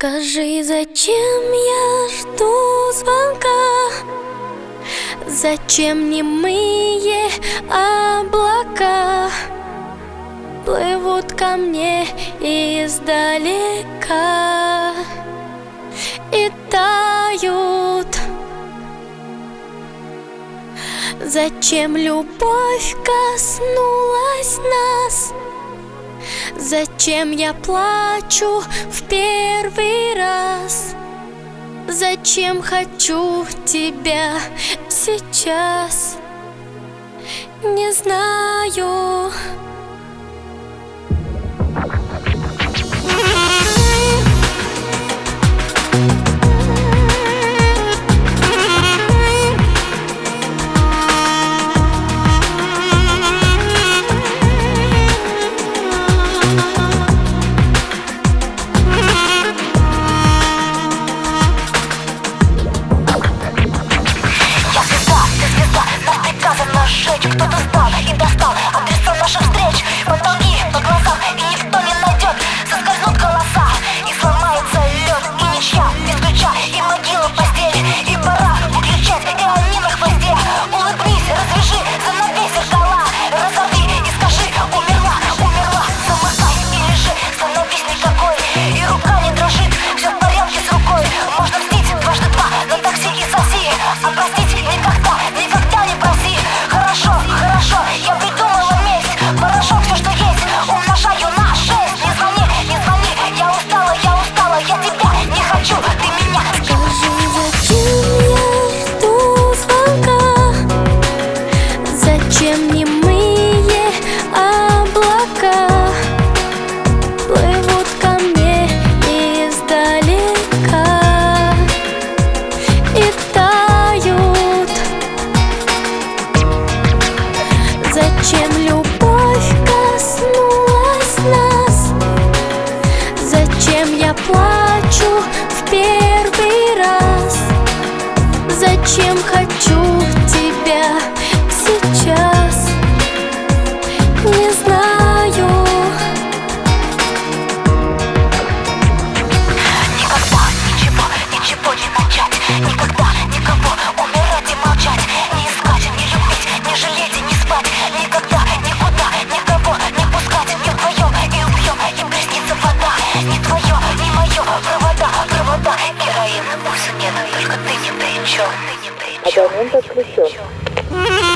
Скажи, зачем я жду звонка? Зачем немые облака плывут ко мне издалека и тают? Зачем любовь коснулась нас? Зачем я плачу в первый раз? Зачем хочу тебя сейчас? Не знаю. Кто-то сдал и достал адреса наших встреч. Потолки по глазам, и никто не найдет. Соскользнут голоса, и сломается лед. И ничья без ключа, и могила в постели. И пора выключать, и они на хвосте. Улыбнись, развяжи, занавей зеркала. Разорви и скажи: умерла, умерла. Замыкай и лежи, становись никакой. И рука не дрожит, все в порядке с рукой. Можно мстить дважды два на такси и соси. А простить никогда, никогда не проси. Хорошо, хорошо, я придумала месть. Порошок, все, что есть, умножаю на 6. Не звони, не звони, я устала, я тебя не хочу, ты меня. Скажи, зачем я жду звонка? Зачем немые облака плывут ко мне издалека и тают? Зачем любовь коснулась нас? Зачем я плачу в первый раз? Зачем хочу тебя сейчас? Не знаю. Никогда ничего, ничего не начать. Никогда никого умирать и молчать. Не искать, не любить, не жалеть и не спать. Никогда, никуда, никого не пускать. Не вдвоем и убьем, им приснится вода. Не твое, не мое, провода, провода. Героин, пульса нет, только ты ни при чем. Абонент отключен.